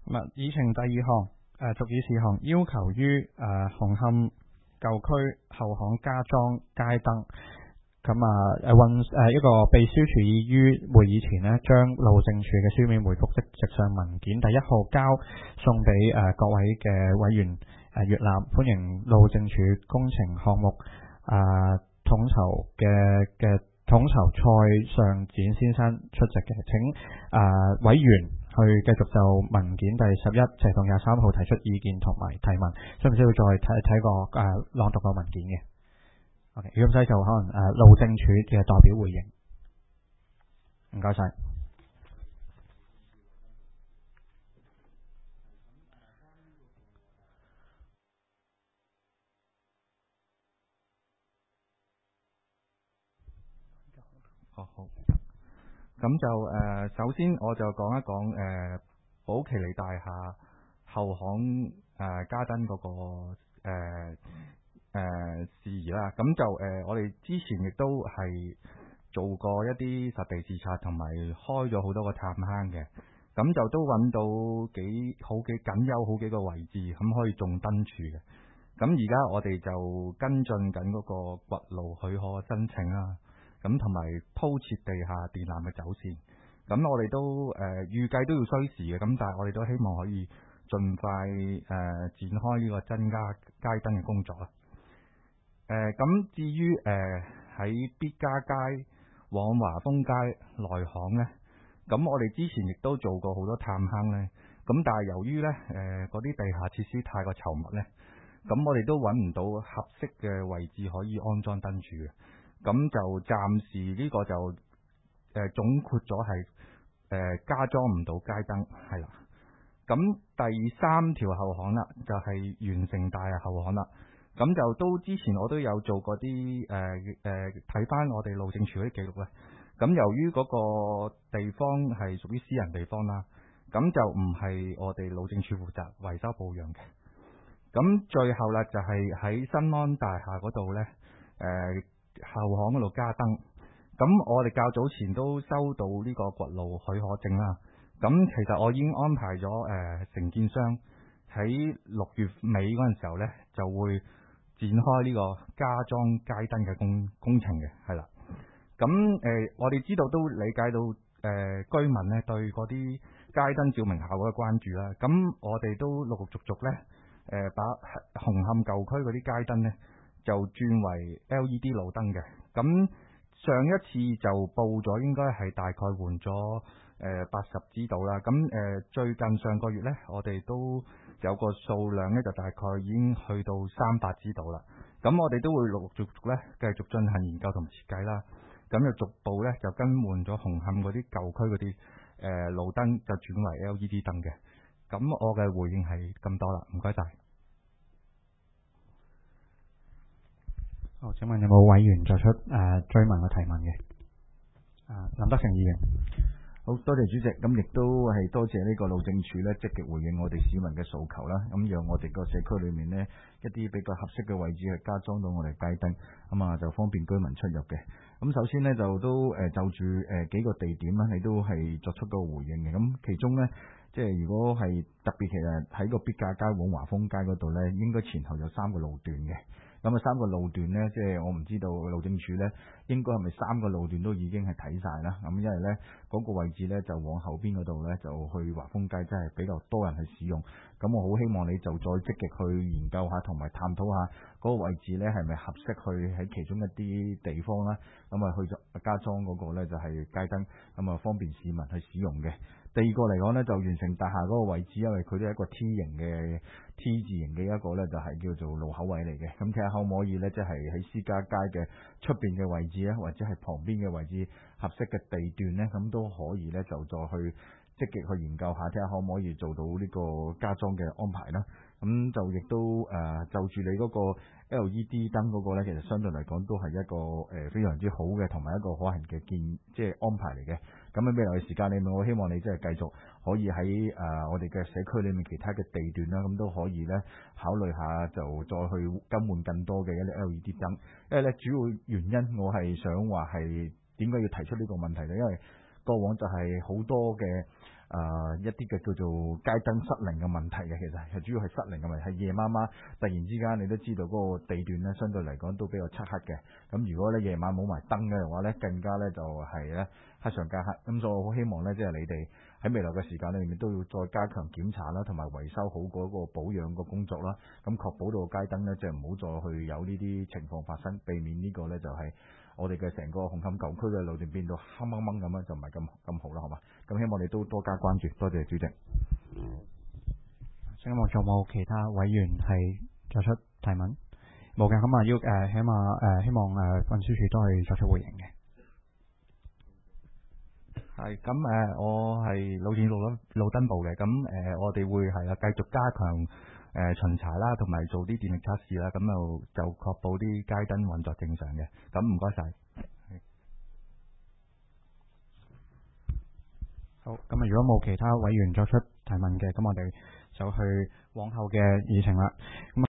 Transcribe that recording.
議程第二項續議事項，要求於紅磡舊區後巷加裝街燈。一個秘書處已於會議前呢，將路政署嘅書面回覆即直上文件第1號交送俾各位嘅委員閱覽，歡迎路政署工程項目統籌蔡尚展先生出席嘅，請委員去繼續就文件第11至到23號提出意見同埋提問，需唔需要再睇個朗讀個文件嘅？OK， 如果唔使就可能路政署嘅代表回應，唔該晒。 好。咁就首先我就講一講寶其利大廈後巷加燈嗰個事宜啦。咁就我哋之前亦都係做過一啲實地視察，同埋開咗好多個探坑嘅。咁就都揾到僅有好幾個位置咁可以種燈柱嘅。咁而家我哋就跟進緊嗰個掘路許可申請啦。咁同埋鋪設地下電纜嘅走線。咁我哋都預計都要需時嘅。咁但係我哋都希望可以盡快展開呢個增加街燈嘅工作啦。咁至於喺必嘉街往華豐街內巷呢，咁我哋之前亦都做過好多探坑呢。咁但係由於呢嗰啲地下設施太過稠密呢，咁我哋都揾唔到合適嘅位置可以安裝燈柱嘅。咁就暫時呢個就總括咗係加裝唔到街燈係啦。咁第3條後巷啦，就係完成大廈後巷啦。咁就都之前我都有做過啲睇翻我哋路政署嗰啲記錄咧。咁由於嗰個地方係屬於私人地方啦，咁就唔係我哋路政署負責維修保養嘅。咁最後啦，就係喺新安大廈嗰度咧，後巷嗰度加燈。咁我哋較早前都收到呢個掘路許可證啦。咁其實我已經安排咗承建商喺6月尾嗰陣時候咧，就會展開呢個加裝街燈嘅工程嘅，係啦。咁我哋知道都理解到居民咧對嗰啲街燈照明效果嘅關注啦。咁我哋都陸陸續續咧把紅磡舊區嗰啲街燈咧就轉為 LED 路燈嘅。咁上一次就報咗，應該係大概換咗80支度啦。咁最近上個月咧，我哋都有個數量咧，就大概已經去到300支度啦。咁我哋都會陸陸續續咧繼續進行研究同設計啦。咁就逐步咧就更換咗紅磡嗰啲舊區嗰啲路燈，就轉為 LED 燈嘅。咁我嘅回應係咁多啦，唔該晒。 好，請問有冇委員作出追問嘅提問嘅？林德成議員。 好多謝主席，咁亦都係多謝呢個路政署咧積極回應我哋市民嘅訴求啦，咁讓我哋個社區裏面呢一啲比較合適嘅位置去加裝到我哋街燈，咁就方便居民出入嘅。咁首先呢，就都就住幾個地點呢，你都係作出個回應嘅。咁其中呢，即係如果係特別，其實喺個必嘉街往華豐街嗰度呢，應該前後有3個路段嘅。咁3個路段呢，即係我唔知道路政署呢應該係咪3個路段都已經係睇晒啦。咁因為呢嗰個位置呢，就往後邊嗰度呢，就去華豐街真係比較多人去使用。咁我好希望你就再積極去研究下同埋探討下嗰個位置呢係咪合適去喺其中一啲地方啦。咁去加裝嗰個呢，就係街燈，咁方便市民去使用嘅。第二個嚟講呢，就完成大廈嗰個位置，因為佢都係一個 T 字形嘅一個呢，就係叫做路口位嚟嘅。咁睇下可唔可以呢，即係喺私家街嘅出邊嘅位置呢，或者係旁邊嘅位置合適嘅地段呢，咁都可以呢，就再去積極去研究下，睇下可唔可以做到呢個加裝嘅安排啦。咁就亦都就住你嗰個 LED 燈嗰個呢，其實相對嚟講都係一個非常之好嘅，同埋一個可行嘅即係安排嚟嘅。咁喺未來嘅時間裏面，我希望你即係繼續可以喺我哋嘅社區裏面其他嘅地段啦，咁都可以呢考慮下，就再去更換更多嘅一啲 LED 燈。因為呢主要原因，我係想話係點解要提出呢個問題呢？因為過往就係好多嘅一啲嘅叫做街燈失靈嘅問題嘅，其實係主要係失靈嘅問題，係夜媽媽突然之間你都知道嗰個地段咧，相對嚟講都比較漆黑嘅。咁如果咧夜晚冇埋燈嘅話咧，更加咧就係咧黑上加黑。咁所以我好希望咧，即係你哋喺未來嘅時間裏面都要再加強檢查啦，同埋維修好嗰個保養個工作啦。咁確保到個街燈咧，即係唔好再去有呢啲情況發生，避免呢個咧就係我哋嘅成個紅磡舊區嘅路段變到黑掹掹咁樣，就唔係咁好啦，好嘛？咁希望你都多加關注，多謝主席。 請問仲有冇其他委員係作出提問？冇嘅，咁啊要希望運輸署都係作出回應嘅。 係咁我係路政路燈部嘅，咁我哋會係繼續加強巡查啦，同埋做啲電力測試啦，咁就確保啲街燈運作正常嘅。咁唔該晒。 好，咁啊如果冇其他委員作出提問嘅，咁我哋就去往後嘅議程啦。咁